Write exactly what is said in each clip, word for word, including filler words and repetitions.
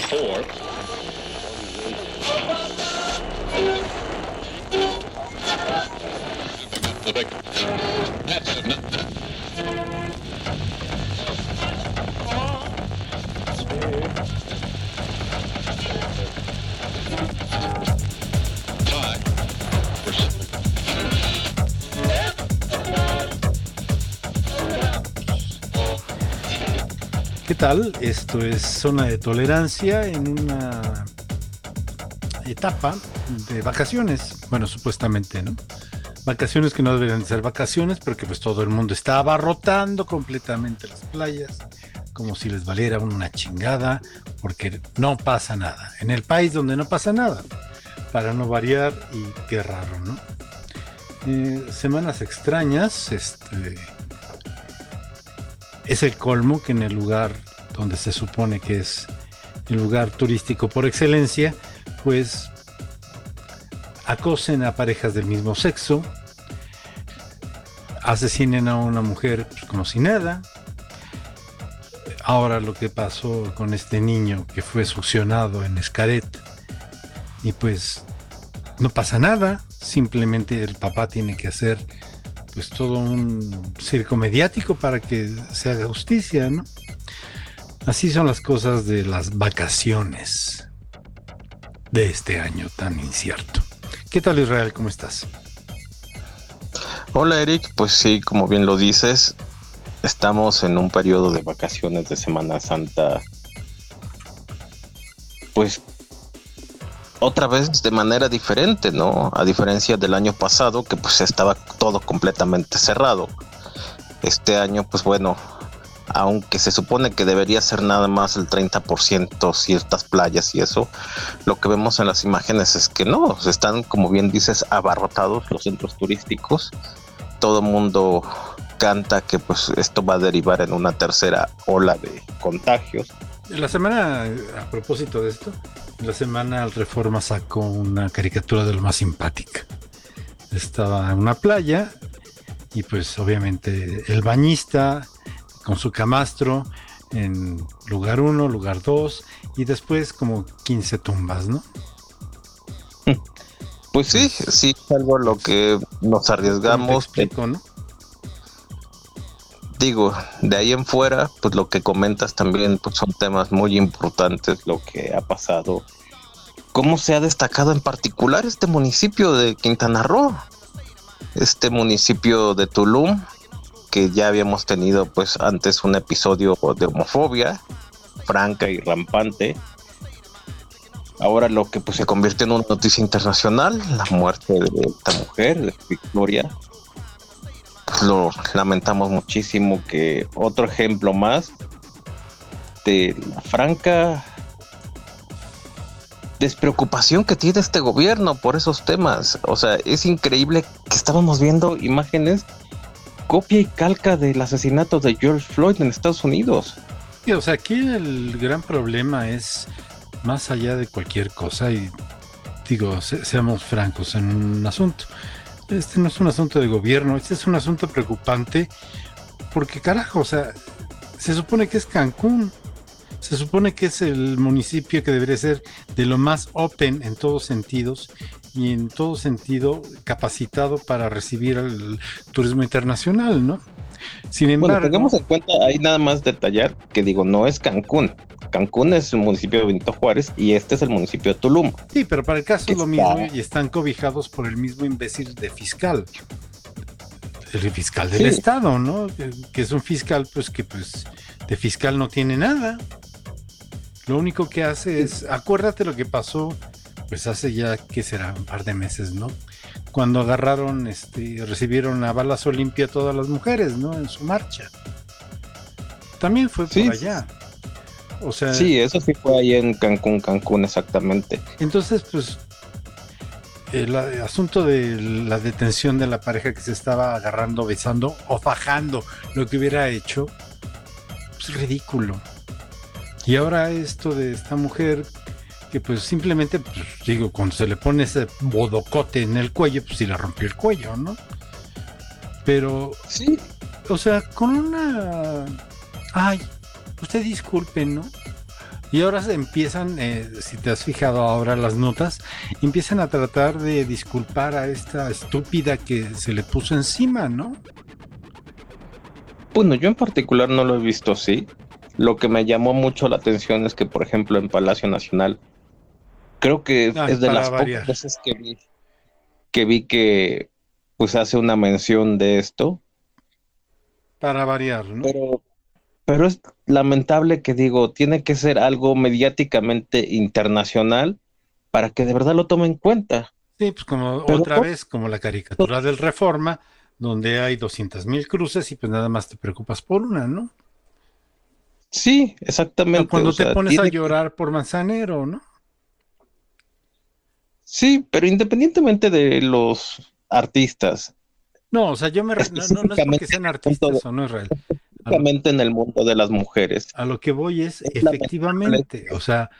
four. That's enough. ¿Qué tal? Esto es Zona de Tolerancia en una etapa de vacaciones. Bueno, supuestamente, ¿no? Vacaciones que no deberían ser vacaciones, pero que pues todo el mundo está abarrotando completamente las playas, como si les valiera una chingada, porque no pasa nada. En el país donde no pasa nada, para no variar, y qué raro, ¿no? Eh, semanas extrañas, este... es el colmo que en el lugar donde se supone que es el lugar turístico por excelencia, pues acosen a parejas del mismo sexo, asesinen a una mujer pues, como si nada. Ahora lo que pasó con este niño que fue succionado en Xcaret, y pues no pasa nada, simplemente el papá tiene que hacer pues todo un circo mediático para que se haga justicia, ¿no? Así son las cosas de las vacaciones de este año tan incierto. ¿Qué tal, Israel? ¿Cómo estás? Hola, Eric. Pues sí, como bien lo dices, estamos en un periodo de vacaciones de Semana Santa, pues otra vez de manera diferente, ¿no? A diferencia del año pasado, que pues estaba todo completamente cerrado. Este año, pues bueno, aunque se supone que debería ser nada más el treinta por ciento ciertas playas y eso, lo que vemos en las imágenes es que no, están, como bien dices, abarrotados los centros turísticos. Todo el mundo canta que pues esto va a derivar en una tercera ola de contagios. La semana, a propósito de esto, la semana el Reforma sacó una caricatura de lo más simpática. Estaba en una playa y pues obviamente el bañista con su camastro en lugar uno, lugar dos y después como quince tumbas, ¿no? Pues sí, sí, es algo a lo que nos arriesgamos. Te explico, ¿no? Digo, de ahí en fuera, pues lo que comentas también pues son temas muy importantes, lo que ha pasado. ¿Cómo se ha destacado en particular este municipio de Quintana Roo? Este municipio de Tulum, que ya habíamos tenido pues antes un episodio de homofobia franca y rampante. Ahora lo que pues se convierte en una noticia internacional, la muerte de esta mujer, de Victoria. Pues lo lamentamos muchísimo, que otro ejemplo más de la franca despreocupación que tiene este gobierno por esos temas. O sea, es increíble que estábamos viendo imágenes copia y calca del asesinato de George Floyd en Estados Unidos. Sí, o sea, aquí el gran problema es más allá de cualquier cosa, y digo, se, seamos francos en un asunto. Este no es un asunto de gobierno, este es un asunto preocupante porque carajo, o sea, se supone que es Cancún, se supone que es el municipio que debería ser de lo más open en todos sentidos y en todo sentido capacitado para recibir al turismo internacional, ¿no? Sin embargo, bueno, tengamos en cuenta ahí nada más detallar que digo, no es Cancún. Cancún es el municipio de Benito Juárez y este es el municipio de Tulum. Sí, pero para el caso es lo está... mismo y están cobijados por el mismo imbécil de fiscal. El fiscal del sí. estado, ¿no? Que es un fiscal, pues que pues de fiscal no tiene nada. Lo único que hace es, acuérdate lo que pasó, pues hace ya, ¿qué será? Un par de meses, ¿no? Cuando agarraron, este, recibieron a balazo limpio a todas las mujeres, ¿no? En su marcha. También fue sí. por allá. O sea, sí, eso sí fue ahí en Cancún, Cancún exactamente. Entonces, pues, el asunto de la detención de la pareja que se estaba agarrando, besando o fajando, lo que hubiera hecho, pues ridículo. Y ahora esto de esta mujer que pues simplemente, pues digo, cuando se le pone ese bodocote en el cuello, pues sí le rompió el cuello, ¿no? Pero, sí, o sea, con una... Ay, usted disculpe, ¿no? Y ahora se empiezan, eh, si te has fijado ahora las notas, empiezan a tratar de disculpar a esta estúpida que se le puso encima, ¿no? Bueno, yo en particular no lo he visto así. Lo que me llamó mucho la atención es que, por ejemplo, en Palacio Nacional, creo que Ay, es de para las pocas variar, veces que vi que, vi que pues hace una mención de esto, para variar, ¿no? pero, pero es lamentable que digo, tiene que ser algo mediáticamente internacional para que de verdad lo tomen en cuenta. Sí, pues como Pero otra no, vez, como la no- caricatura del Reforma, donde hay doscientas mil cruces y pues nada más te preocupas por una, ¿no? sí, O exactamente, o cuando te sea, pones a tiene que, llorar por Manzanero, ¿no? sí, pero independientemente de los artistas, No, o sea, yo me... re- No, no, no es porque específicamente sean en el mundo de, artistas o no, Israel. A lo, específicamente en el mundo de las mujeres, a lo que voy es, es lamentable. efectivamente, o sea,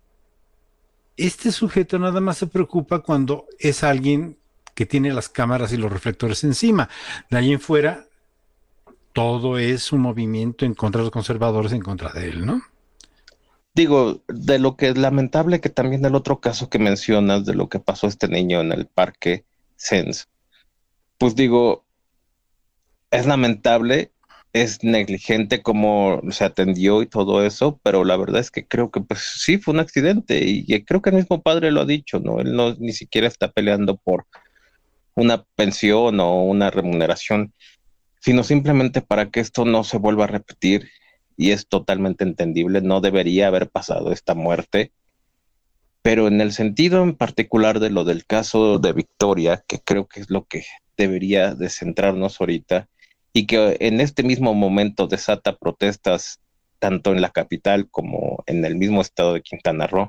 este sujeto nada más se preocupa cuando es alguien que tiene las cámaras y los reflectores encima. De ahí en fuera, todo es un movimiento en contra de los conservadores, en contra de él, ¿no? Digo, de lo que es lamentable que también el otro caso que mencionas de lo que pasó a este niño en el parque Sens, pues digo, es lamentable, es negligente cómo se atendió y todo eso, pero la verdad es que creo que pues sí fue un accidente y, y creo que el mismo padre lo ha dicho, ¿no? Él no ni siquiera está peleando por una pensión o una remuneración, sino simplemente para que esto no se vuelva a repetir y es totalmente entendible, no debería haber pasado esta muerte, pero en el sentido en particular de lo del caso de Victoria, que creo que es lo que debería de centrarnos ahorita y que en este mismo momento desata protestas tanto en la capital como en el mismo estado de Quintana Roo,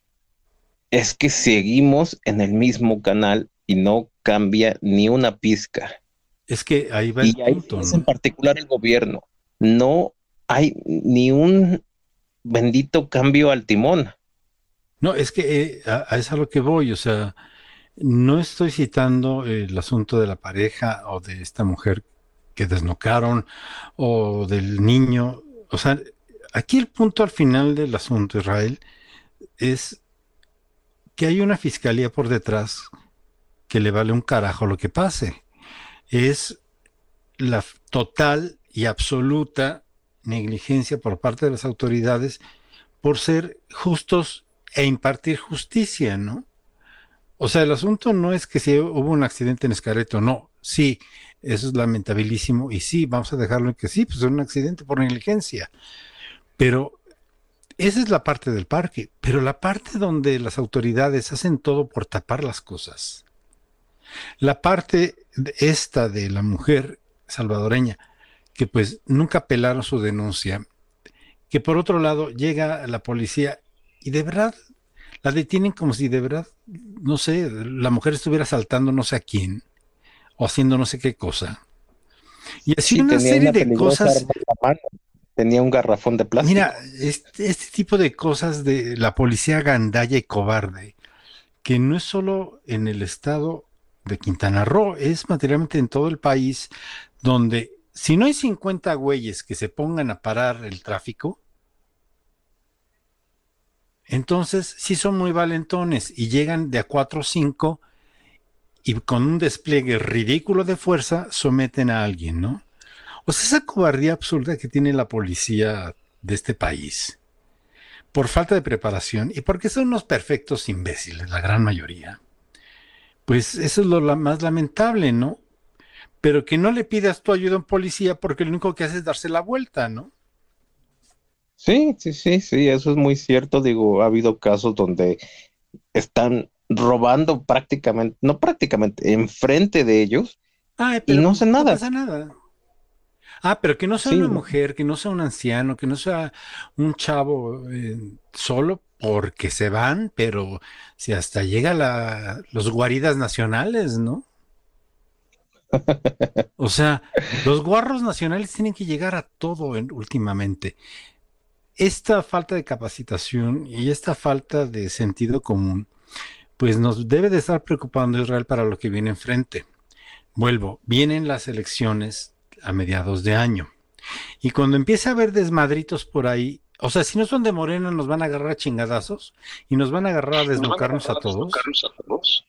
es que seguimos en el mismo canal y no cambia ni una pizca. Es que ahí va el Y ahí punto, es en ¿no? particular el gobierno. No hay ni un bendito cambio al timón. No, es que eh, a, a eso es a lo que voy, o sea, no estoy citando el asunto de la pareja o de esta mujer que desnucaron o del niño, o sea, aquí el punto al final del asunto, Israel, es que hay una fiscalía por detrás que le vale un carajo lo que pase. Es la total y absoluta negligencia por parte de las autoridades por ser justos e impartir justicia, ¿no? O sea, el asunto no es que si hubo un accidente en Escareto, no, sí, eso es lamentabilísimo y sí, vamos a dejarlo en que sí, pues es un accidente por negligencia, pero esa es la parte del parque, pero la parte donde las autoridades hacen todo por tapar las cosas, la parte de esta de la mujer salvadoreña, que pues nunca apelaron su denuncia, que por otro lado llega la policía y de verdad la detienen como si de verdad, no sé, la mujer estuviera saltando no sé a quién o haciendo no sé qué cosa. Y así Sí, una tenía serie una de peligrosa cosas. arma en la mano, tenía un garrafón de Mira, plástico. este, este tipo de cosas de la policía gandalla y cobarde, que no es solo en el estado de Quintana Roo, es materialmente en todo el país, donde si no hay cincuenta güeyes que se pongan a parar el tráfico, entonces sí son muy valentones y llegan de a cuatro o cinco y con un despliegue ridículo de fuerza someten a alguien, ¿no? O sea, esa cobardía absurda que tiene la policía de este país, por falta de preparación y porque son unos perfectos imbéciles, la gran mayoría, pues eso es lo la más lamentable, ¿no? Pero que no le pidas tu ayuda a un policía porque lo único que hace es darse la vuelta, ¿no? Sí, sí, sí, sí, eso es muy cierto. Digo, ha habido casos donde están robando prácticamente, no prácticamente, enfrente de ellos Ay, y pero no pues hacen no nada. pasa nada. Ah, pero que no sea Sí, una mujer, que no sea un anciano, que no sea un chavo eh, solo porque se van, pero si hasta llega la, los guaridas nacionales, ¿no? O sea, los guarros nacionales tienen que llegar a todo en, últimamente. Esta falta de capacitación y esta falta de sentido común, pues nos debe de estar preocupando Israel para lo que viene enfrente. Vuelvo, vienen las elecciones a mediados de año. Y cuando empiece a haber desmadritos por ahí, O sea, si no son de Morena, nos van a agarrar a chingadazos y nos van a agarrar a Nos van a desnucarnos a agarrar a todos. desnucarnos a todos.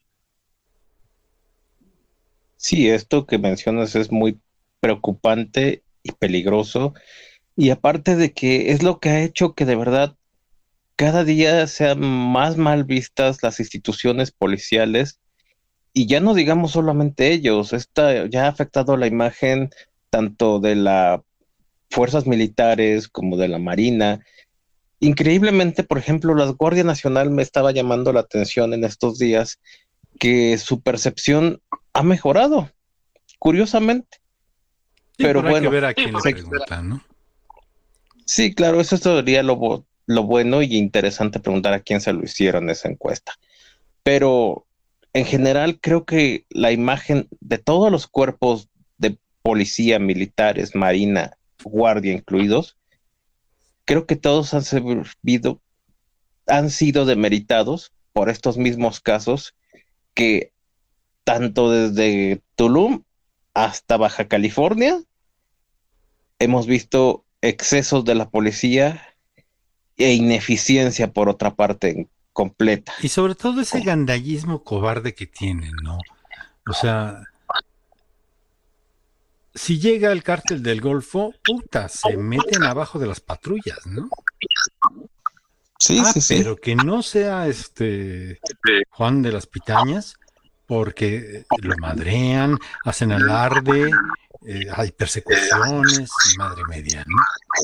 Sí, esto que mencionas es muy preocupante y peligroso. Y aparte de que es lo que ha hecho que de verdad cada día sean más mal vistas las instituciones policiales, y ya no digamos solamente ellos, esta ya ha afectado la imagen tanto de las fuerzas militares como de la Marina. Increíblemente, por ejemplo, la Guardia Nacional me estaba llamando la atención en estos días que su percepción ha mejorado, curiosamente. Sí, Pero pero hay que bueno, ver a quién le se- preguntan, ¿no? sí, claro, eso sería lo, bu- lo bueno y interesante preguntar a quién se lo hicieron esa encuesta. Pero en general creo que la imagen de todos los cuerpos de policía, militares, marina, guardia incluidos, creo que todos han servido, han sido demeritados por estos mismos casos que tanto desde Tulum hasta Baja California hemos visto excesos de la policía e ineficiencia por otra parte completa. Y sobre todo ese gandallismo cobarde que tienen, ¿no? O sea, si llega el cártel del Golfo, puta, se meten abajo de las patrullas, ¿no? Sí, Ah, sí, sí. pero que no sea este Juan de las Pitañas, porque lo madrean, hacen alarde, eh, hay persecuciones y madre media, ¿no?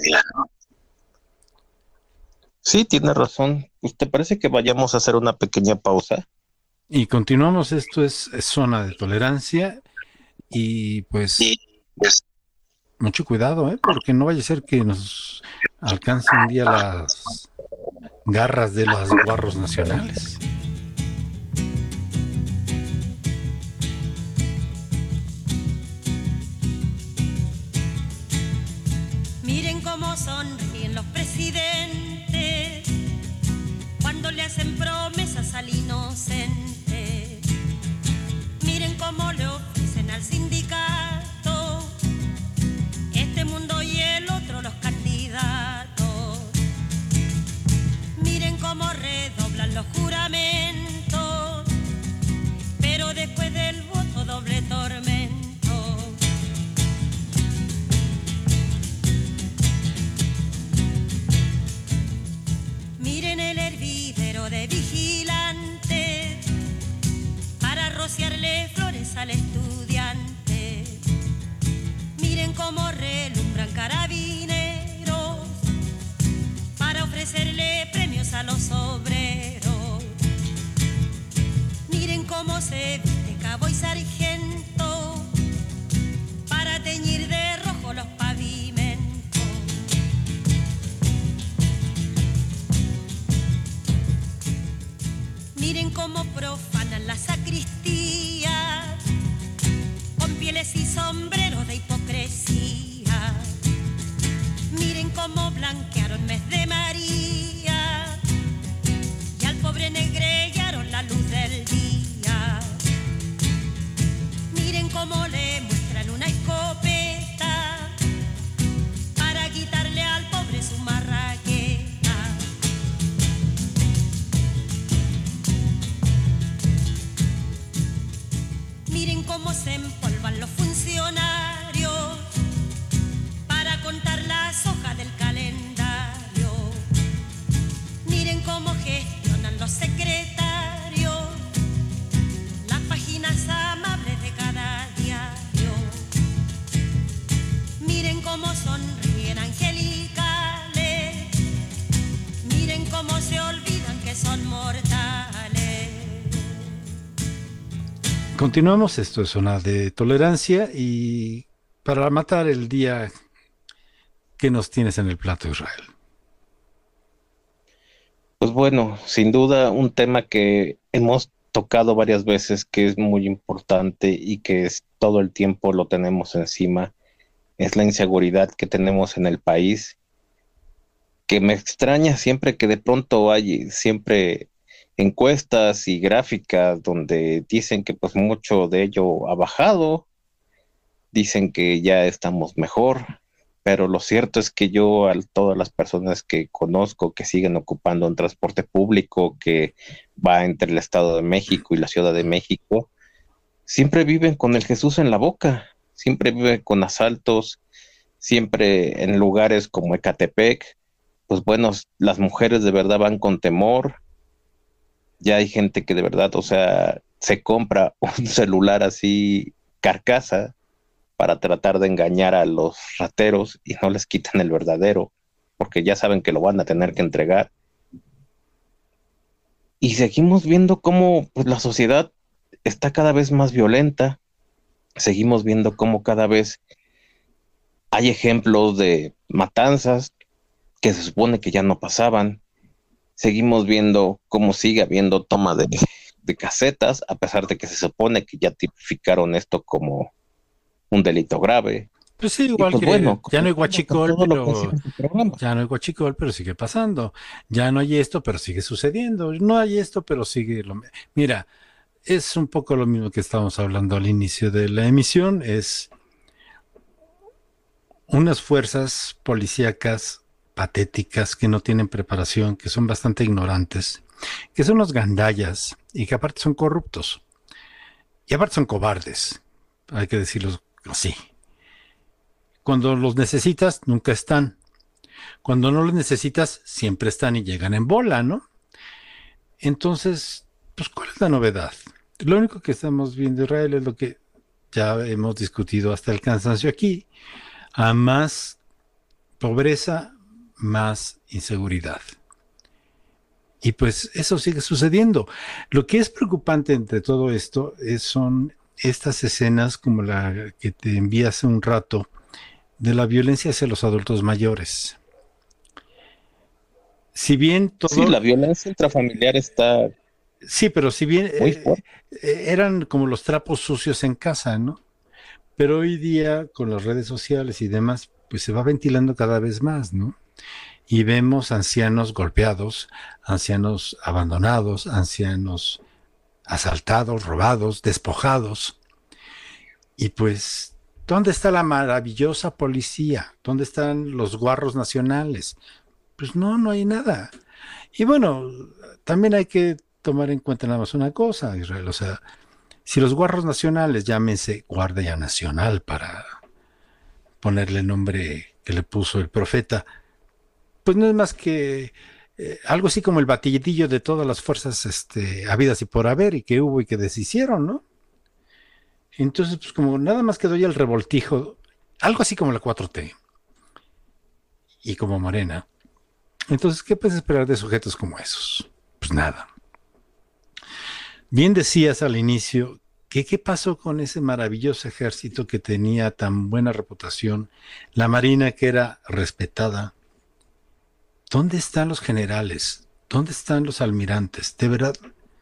Sí, tiene razón. Pues, ¿te parece que vayamos a hacer una pequeña pausa? Y continuamos, esto es, es zona de tolerancia y pues Y pues mucho cuidado, ¿eh? Porque no vaya a ser que nos alcance un día las garras de los guarros nacionales. Miren cómo sonríen los presidentes cuando le hacen promesas al inocente. Miren cómo le ofrecen al sindicato este mundo y el otro los candidatos. Miren cómo redoblan los juramentos, pero después del voto doble tormento. Miren el hervidero de vigilantes para rociarle flores al estudiante. Miren cómo relumbran carabineros para ofrecerle premios a los obreros. Miren cómo se viste cabo y sargento para teñir de rojo los pavimentos. Miren cómo profanan la sacristía con pieles y sombreros de hipocresía. Miren cómo blanquearon mes de María y al pobre negrellaron la luz del día. Miren cómo le muestran una escopeta para quitarle al pobre su marraqueta. Miren cómo se empolvan los funcionarios para contar las hojas del calendario. Miren cómo gestionan los secretarios las páginas amables de cada diario. Miren cómo sonríen angelicales. Miren cómo se olvidan que son mortales. Continuamos, esto es zona de tolerancia y para matar el día que nos tienes en el plato, Israel. Pues bueno, sin duda un tema que hemos tocado varias veces, que es muy importante y que es, todo el tiempo lo tenemos encima, es la inseguridad que tenemos en el país, que me extraña siempre que de pronto hay siempre encuestas y gráficas donde dicen que pues mucho de ello ha bajado, dicen que ya estamos mejor, pero lo cierto es que yo a todas las personas que conozco que siguen ocupando un transporte público que va entre el Estado de México y la Ciudad de México, siempre viven con el Jesús en la boca, siempre viven con asaltos, siempre en lugares como Ecatepec, pues bueno, las mujeres de verdad van con temor, ya hay gente que de verdad, o sea, se compra un celular así carcasa para tratar de engañar a los rateros y no les quitan el verdadero, porque ya saben que lo van a tener que entregar. Y seguimos viendo cómo pues, la sociedad está cada vez más violenta, seguimos viendo cómo cada vez hay ejemplos de matanzas que se supone que ya no pasaban, seguimos viendo cómo sigue habiendo toma de, de casetas, a pesar de que se supone que ya tipificaron esto como un delito grave. Pues sí, igual pues que bueno, ya no hay guachicol, pero este ya no hay guachicol, pero sigue pasando. Ya no hay esto, pero sigue sucediendo. No hay esto, pero sigue lo mismo. Mira, es un poco lo mismo que estábamos hablando al inicio de la emisión, es unas fuerzas policíacas patéticas que no tienen preparación, que son bastante ignorantes, que son los gandallas y que aparte son corruptos. Y aparte son cobardes, hay que decirlo así. Cuando los necesitas, nunca están. Cuando no los necesitas, siempre están y llegan en bola, ¿no? Entonces, pues, ¿cuál es la novedad? Lo único que estamos viendo en Israel es lo que ya hemos discutido hasta el cansancio aquí. A más pobreza, más inseguridad. Y pues eso sigue sucediendo. Lo que es preocupante entre todo esto es, son estas escenas como la que te envié hace un rato, de la violencia hacia los adultos mayores. Si bien todo... Sí, la violencia intrafamiliar está... Sí, pero si bien eh, eran como los trapos sucios en casa, ¿no? Pero hoy día, con las redes sociales y demás, pues se va ventilando cada vez más, ¿no? Y vemos ancianos golpeados, ancianos abandonados, ancianos asaltados, robados, despojados. Y pues... ¿dónde está la maravillosa policía? ¿Dónde están los guarros nacionales? Pues no, no hay nada. Y bueno, también hay que tomar en cuenta nada más una cosa, Israel. O sea, si los guarros nacionales, llámense Guardia Nacional para ponerle el nombre que le puso el profeta, pues no es más que eh, algo así como el batidillo de todas las fuerzas este, habidas y por haber y que hubo y que deshicieron, ¿no? Entonces, pues como nada más quedó ya el revoltijo, algo así como la cuatro T y como Morena. Entonces, ¿qué puedes esperar de sujetos como esos? Pues nada. Bien decías al inicio que qué pasó con ese maravilloso ejército que tenía tan buena reputación, la Marina que era respetada. ¿Dónde están los generales? ¿Dónde están los almirantes? De verdad...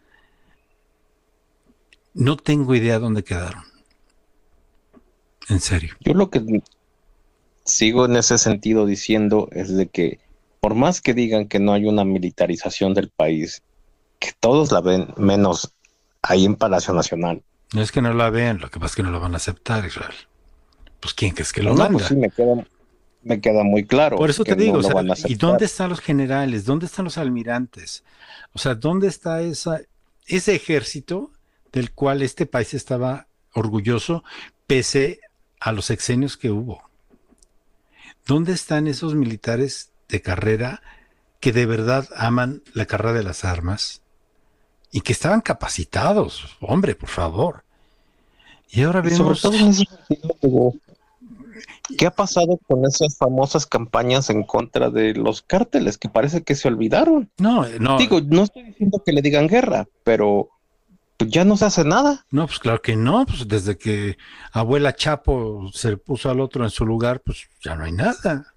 no tengo idea dónde quedaron. En serio. Yo lo que sigo en ese sentido diciendo es de que por más que digan que no hay una militarización del país, que todos la ven, menos ahí en Palacio Nacional. No es que no la vean, lo que pasa es que no la van a aceptar, Israel. Pues ¿quién crees que lo no, manda? Pues sí, me queda, me queda muy claro. Por eso te digo, no o sea, ¿y dónde están los generales? ¿Dónde están los almirantes? O sea, ¿dónde está esa, ese ejército del cual este país estaba orgulloso, pese a los sexenios que hubo? ¿Dónde están esos militares de carrera que de verdad aman la carrera de las armas y que estaban capacitados? Hombre, por favor. Y ahora vemos... Sobre todo en ese sentido, ¿qué ha pasado con esas famosas campañas en contra de los cárteles que parece que se olvidaron? No, no. Digo, no estoy diciendo que le digan guerra, pero ya no se hace nada. No, pues claro que no, pues desde que abuela Chapo se puso al otro en su lugar, pues ya no hay nada.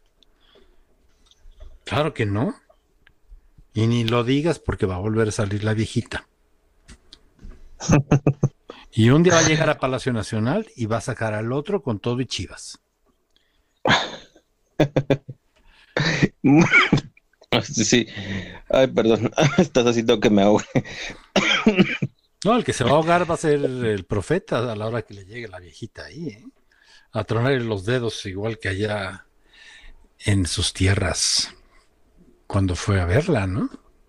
Claro que no. Y ni lo digas porque va a volver a salir la viejita. Y un día va a llegar a Palacio Nacional y va a sacar al otro con todo y chivas. Sí. Ay, perdón. Estás haciendo que me ahogue. No, el que se va a ahogar va a ser el profeta a la hora que le llegue la viejita ahí, ¿eh? A tronarle los dedos igual que allá en sus tierras cuando fue a verla, ¿no?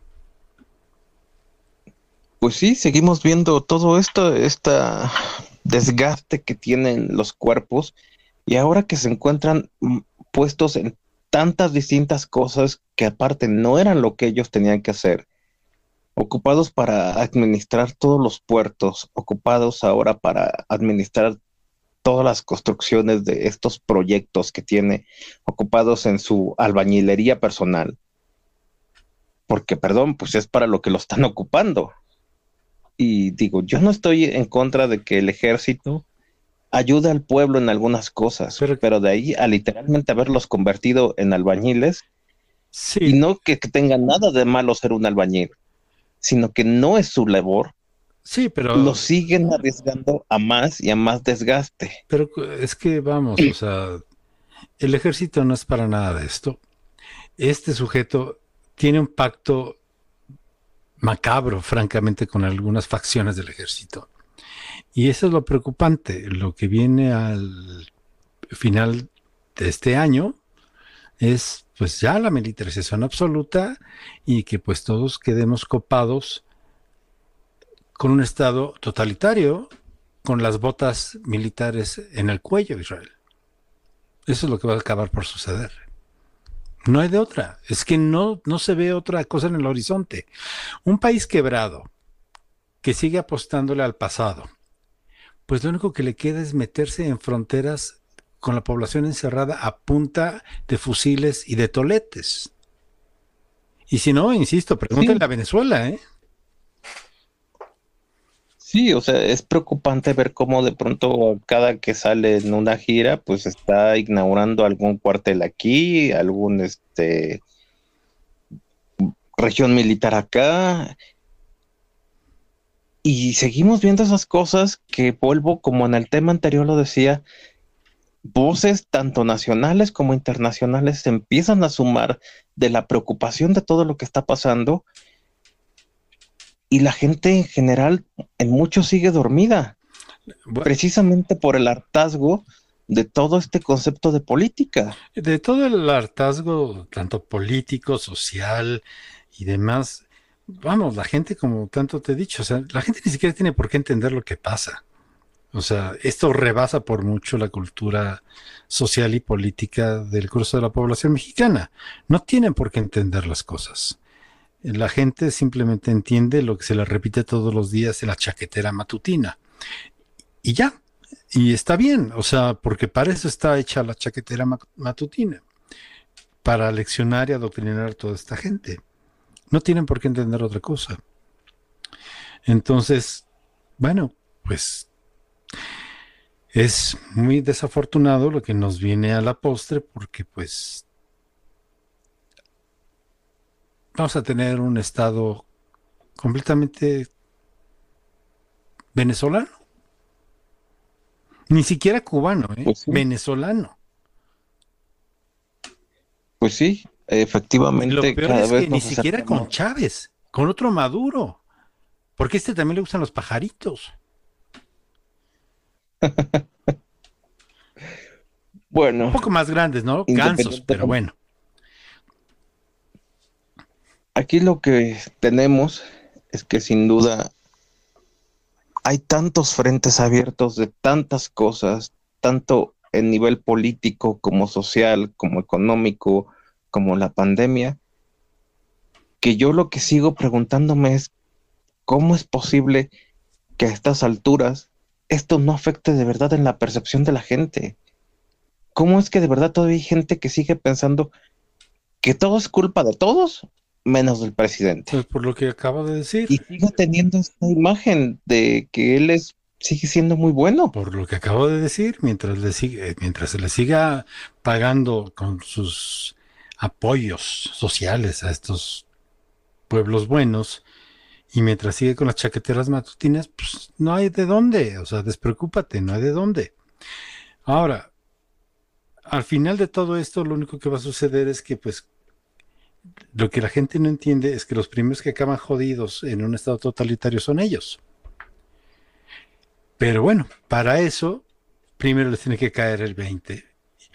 Pues sí, seguimos viendo todo esto, esta desgaste que tienen los cuerpos y ahora que se encuentran mm, puestos en tantas distintas cosas que aparte no eran lo que ellos tenían que hacer, ocupados para administrar todos los puertos, ocupados ahora para administrar todas las construcciones de estos proyectos que tiene, ocupados en su albañilería personal, porque perdón, pues es para lo que lo están ocupando. Y digo, yo no estoy en contra de que el ejército ayude al pueblo en algunas cosas, Pero pero de ahí a literalmente haberlos convertido en albañiles, y sí, no que, que tenga nada de malo ser un albañil, sino que no es su labor, sí, lo pero, siguen arriesgando a más y a más desgaste. pero es que vamos, o sea, el ejército no es para nada de esto. Este sujeto tiene un pacto macabro, francamente, con algunas facciones del ejército. Y eso es lo preocupante. Lo que viene al final de este año es pues ya la militarización absoluta y que pues todos quedemos copados con un estado totalitario con las botas militares en el cuello, Israel. Eso es lo que va a acabar por suceder. No hay de otra. Es que no, no se ve otra cosa en el horizonte. Un país quebrado que sigue apostándole al pasado, pues lo único que le queda es meterse en fronteras con la población encerrada a punta de fusiles y de toletes. Y si no, insisto, pregúntenle Sí, a Venezuela, ¿eh? sí, o sea, es preocupante ver cómo de pronto cada que sale en una gira, pues está inaugurando algún cuartel aquí, algún este región militar acá, y seguimos viendo esas cosas que vuelvo, como en el tema anterior lo decía, voces tanto nacionales como internacionales se empiezan a sumar de la preocupación de todo lo que está pasando y la gente en general en mucho sigue dormida, Bueno, precisamente por el hartazgo de todo este concepto de política. de todo el hartazgo, tanto político, social y demás, vamos, la gente, como tanto te he dicho, o sea, la gente ni siquiera tiene por qué entender lo que pasa. O sea, esto rebasa por mucho la cultura social y política del grueso de la población mexicana. No tienen por qué entender las cosas. La gente simplemente entiende lo que se le repite todos los días en la chaquetera matutina. Y ya. Y está bien. O sea, porque para eso está hecha la chaquetera matutina. Para leccionar y adoctrinar a toda esta gente. No tienen por qué entender otra cosa. Entonces, bueno, pues es muy desafortunado lo que nos viene a la postre porque pues vamos a tener un estado completamente venezolano. Ni siquiera cubano, ¿eh? Pues sí, Venezolano. pues sí, Y lo efectivamente peor cada es que vez ni nos siquiera con acercamos. Chávez, con otro Maduro. Porque a este también le gustan los pajaritos. Un Bueno, poco más grandes, ¿no? Gansos, pero independientemente, bueno. aquí lo que tenemos es que sin duda hay tantos frentes abiertos de tantas cosas, tanto en nivel político como social, como económico, como la pandemia, que yo lo que sigo preguntándome es cómo es posible que a estas alturas esto no afecte de verdad en la percepción de la gente. ¿Cómo es que de verdad todavía hay gente que sigue pensando que todo es culpa de todos menos del presidente? Pues por lo que acabo de decir. Y sigue teniendo esta imagen de que él es, sigue siendo muy bueno. Por lo que acabo de decir, mientras le sigue, mientras se le siga pagando con sus apoyos sociales a estos pueblos buenos y mientras sigue con las chaqueteras matutinas, pues no hay de dónde, o sea, despreocúpate, no hay de dónde. Ahora, al final de todo esto, lo único que va a suceder es que, pues, lo que la gente no entiende es que los primeros que acaban jodidos en un estado totalitario son ellos. Pero bueno, para eso, primero les tiene que caer el veinte.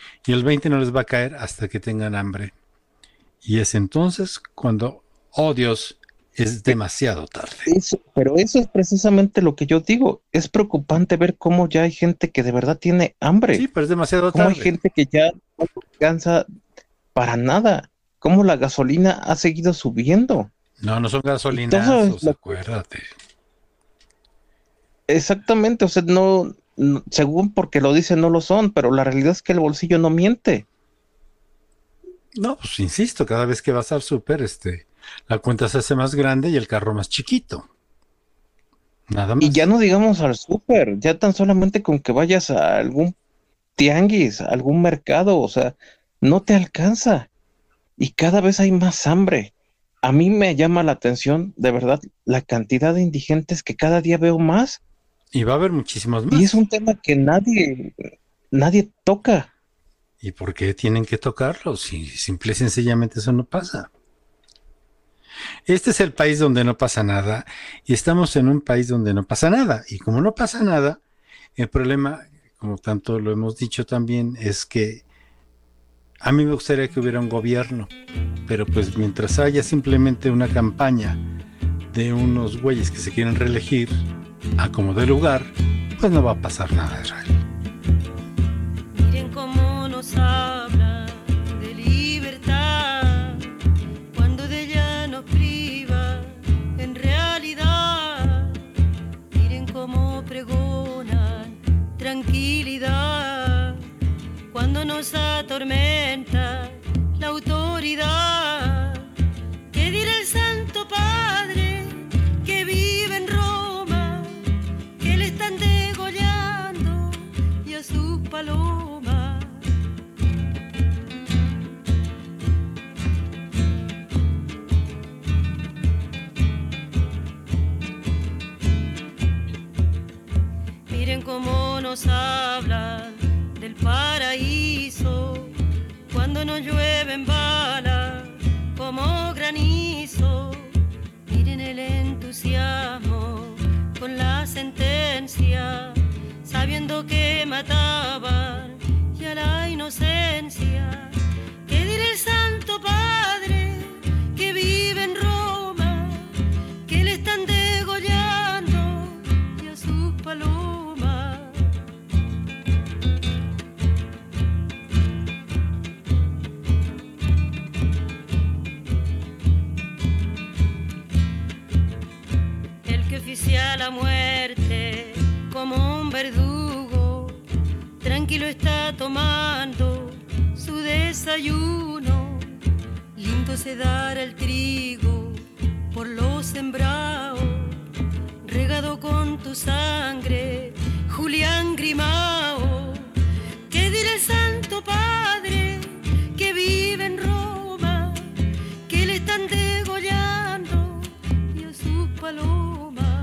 Y el veinte no les va a caer hasta que tengan hambre. Y es entonces cuando, oh Dios, es demasiado tarde. Eso, pero eso es precisamente lo que yo digo. Es preocupante ver cómo ya hay gente que de verdad tiene hambre. Sí, pero es demasiado cómo tarde. hay gente que ya no alcanza para nada. Cómo la gasolina ha seguido subiendo. No, no son gasolinazos, lo... acuérdate. Exactamente, o sea, no, no, según porque lo dicen no lo son, pero la realidad es que el bolsillo no miente. No, pues insisto, cada vez que vas al súper, este, la cuenta se hace más grande y el carro más chiquito. Nada más. Y ya no digamos al súper, ya tan solamente con que vayas a algún tianguis, a algún mercado, o sea, no te alcanza. Y cada vez hay más hambre. A mí me llama la atención, de verdad, la cantidad de indigentes que cada día veo más. Y va a haber muchísimos más. Y es un tema que nadie, nadie toca. ¿Y por qué tienen que tocarlo? Si simple y sencillamente eso no pasa. Este es el país donde no pasa nada y estamos en un país donde no pasa nada. Y como no pasa nada, el problema, como tanto lo hemos dicho también, es que a mí me gustaría que hubiera un gobierno, pero pues mientras haya simplemente una campaña de unos güeyes que se quieren reelegir a como de lugar, pues no va a pasar nada, Israel. Miren cómo nos habla de libertad, cuando de ella nos priva en realidad. Miren cómo pregonan tranquilidad, cuando nos atormenta la autoridad. ¿Qué dirá el Santo Padre que vive en Roma, que le están degollando y a sus palomas? Miren cómo nos hablan del paraíso, cuando nos llueven balas como granizo. Miren el entusiasmo con la sentencia, sabiendo que mataban ya la inocencia. ¿Qué dirá el Santo Padre que vive en Roma, que le están degollando y a sus palomas? El que oficia la muerte como un verdugo, tranquilo está tomando su desayuno. Lindo se dará el trigo por lo sembrado, regado con tu sangre, Julián Grimao. ¿Qué dirá el Santo Padre que vive en Roma, que le están degollando y a sus palomas?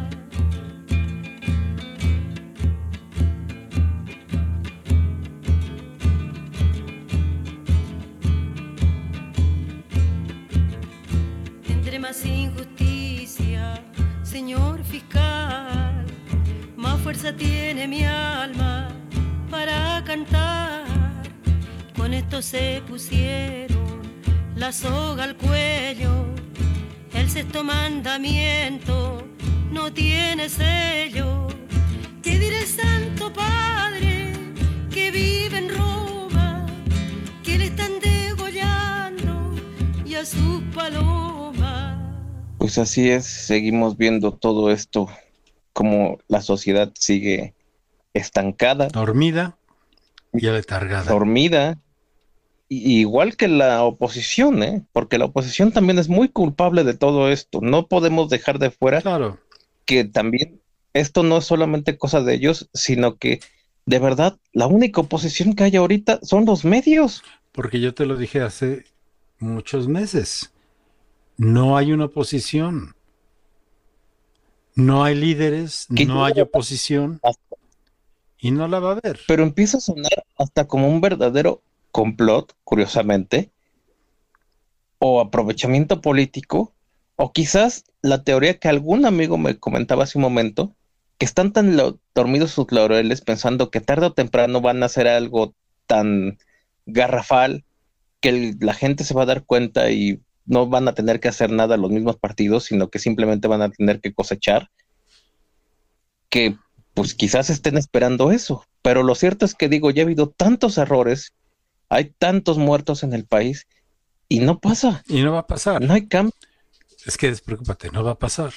Entre más injusticia, señor fiscal, más fuerza tiene mi alma para cantar. Con esto se pusieron la soga al cuello, el sexto mandamiento no tiene sello. ¿Qué dirá el Santo Padre que vive en Roma, que le están degollando y a sus palomas? Pues así es, seguimos viendo todo esto, como la sociedad sigue estancada, dormida y aletargada. Dormida, y, igual que la oposición, ¿eh? Porque la oposición también es muy culpable de todo esto. No podemos dejar de fuera claro. que también esto no es solamente cosa de ellos, sino que de verdad la única oposición que hay ahorita son los medios. Porque yo te lo dije hace muchos meses. No hay una oposición, no hay líderes, no hay oposición y no la va a haber. Pero empieza a sonar hasta como un verdadero complot, curiosamente, o aprovechamiento político, o quizás la teoría que algún amigo me comentaba hace un momento, que están tan lo- dormidos sus laureles pensando que tarde o temprano van a hacer algo tan garrafal, que el, la gente se va a dar cuenta y no van a tener que hacer nada los mismos partidos, sino que simplemente van a tener que cosechar, que pues quizás estén esperando eso. Pero lo cierto es que digo, ya ha habido tantos errores, hay tantos muertos en el país y no pasa. Y no va a pasar. No hay cambio. Es que despreocúpate, no va a pasar.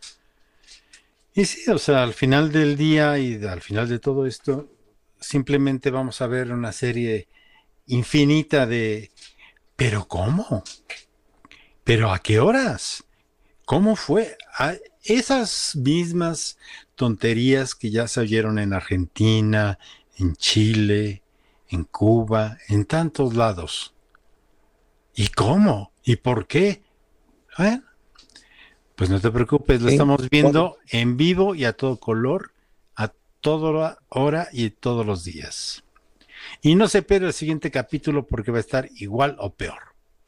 Y sí, o sea, al final del día y al final de todo esto, simplemente vamos a ver una serie infinita de ¿pero cómo? ¿Pero a qué horas? ¿Cómo fue? A esas mismas tonterías que ya se oyeron en Argentina, en Chile, en Cuba, en tantos lados. ¿Y cómo? ¿Y por qué? Bueno, pues no te preocupes, lo Sí, estamos viendo bueno. en vivo y a todo color, a toda hora y todos los días. Y no se pierda el siguiente capítulo porque va a estar igual o peor.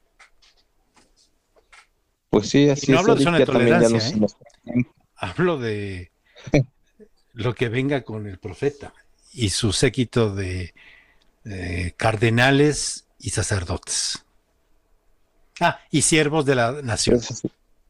Pues sí, Y así no es. hablo de Eric, zona de ya también ya tolerancia, nos, ¿eh? nos- Hablo de lo que venga con el profeta y su séquito de eh, cardenales y sacerdotes. Ah, y siervos de la nación. Pues,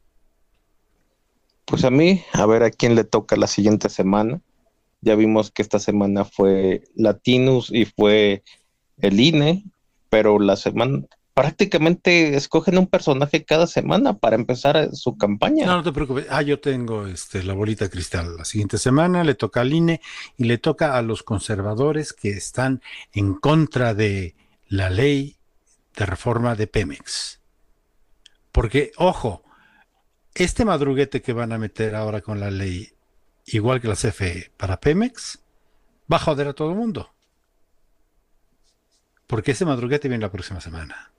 pues a mí, a ver a quién le toca la siguiente semana. Ya vimos que esta semana fue Latinus y fue el I N E, pero la semana prácticamente escogen un personaje cada semana para empezar su No, campaña. no te preocupes. Ah, yo tengo este, la bolita de cristal. La siguiente semana le toca al I N E y le toca a los conservadores que están en contra de la ley de reforma de Pemex. Porque, ojo, este madruguete que van a meter ahora con la ley, igual que la C F E para Pemex, va a joder a todo el mundo. Porque ese madruguete viene la próxima semana.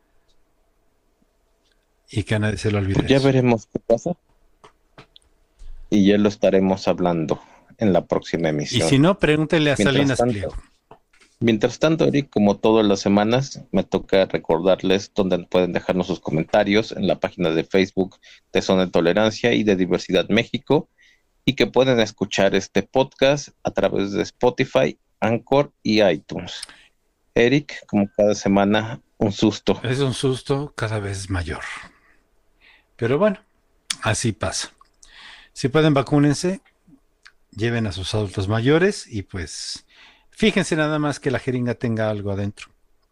Y que a nadie se le olvide Pues ya eso. veremos qué pasa. Y ya lo estaremos hablando en la próxima Y emisión. si no, pregúntele a Mientras Salinas tanto, Pliego. Mientras tanto, Eric, como todas las semanas, me toca recordarles dónde pueden dejarnos sus comentarios en la página de Facebook de Zona de Tolerancia y de Diversidad México, y que pueden escuchar este podcast a través de Spotify, Anchor y iTunes. Eric, como cada semana, un susto. Es un susto cada vez mayor. Pero bueno, así pasa. Si pueden, vacúnense, lleven a sus adultos mayores y pues fíjense nada más que la jeringa tenga algo adentro.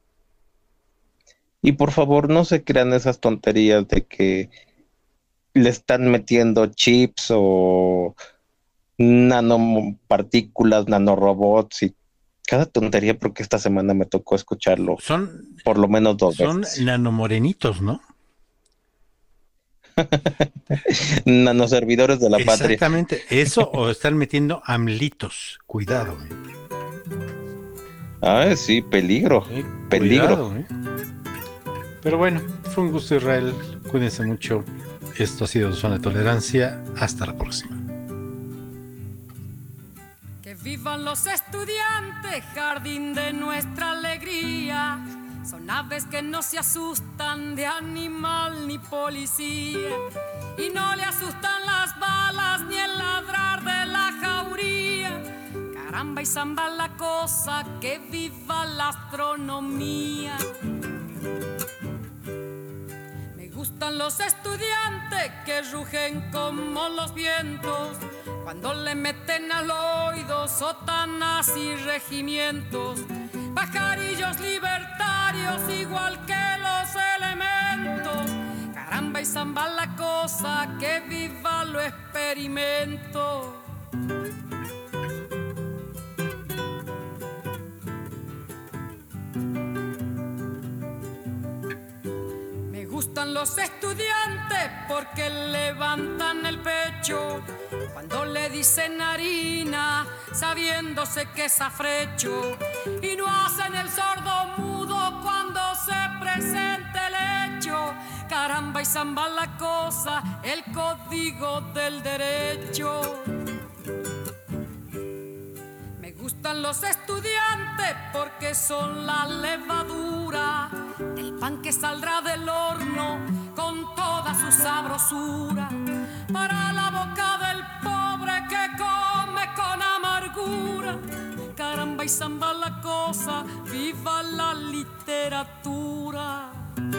Y por favor, no se crean esas tonterías de que le están metiendo chips o nanopartículas, nanorobots y cada tontería, porque esta semana me tocó escucharlo Son, por lo menos dos son veces. nanomorenitos, ¿no? Nanoservidores de la patria. Exactamente, eso o están metiendo amlitos. Cuidado, ¿eh? Ah, sí, peligro, Eh, peligro. Cuidado, ¿eh? Pero bueno, fue un gusto, Israel. Cuídense mucho. Esto ha sido Zona de Tolerancia. Hasta la próxima. Que vivan los estudiantes, jardín de nuestra alegría. Son aves que no se asustan de animal ni policía. Y no le asustan las balas ni el ladrar de la jauría. Caramba y zamba la cosa, que viva la astronomía. Me gustan los estudiantes que rugen como los vientos cuando le meten al oído sotanas y regimientos. Pajarillos libertarios igual que los elementos. Caramba y zamba la cosa, que viva lo experimento. Me gustan los estudiantes porque levantan el pecho cuando le dicen harina, sabiéndose que es afrecho, y no hacen el sordo mudo cuando se presenta el hecho. Caramba y zamba la cosa, el código del derecho. Me gustan los estudiantes porque son la levadura del pan que saldrá del horno con toda su sabrosura para la boca del pobre que come con amargura. Caramba y samba la cosa, viva la literatura.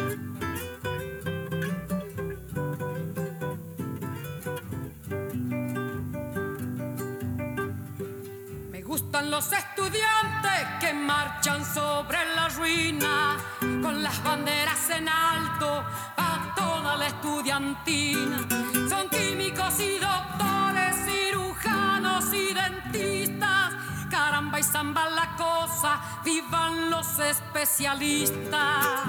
Me gustan los estudiantes que marchan sobre la ruina, con las banderas en alto a toda la estudiantina. Son químicos y doctores, cirujanos y dentistas. Caramba y samba la cosa, vivan los especialistas.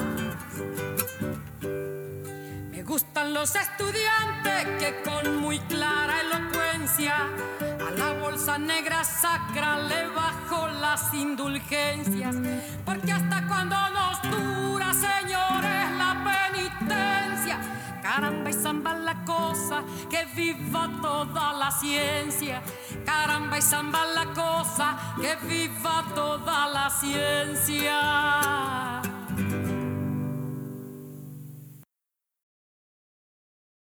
Me gustan los estudiantes que con muy clara elocuencia a la bolsa negra sacra le bajo las indulgencias. Porque hasta cuando nos dura, señores, la penitencia. Caramba y samba la cosa, que viva toda la ciencia. Caramba y samba la cosa, que viva toda la ciencia.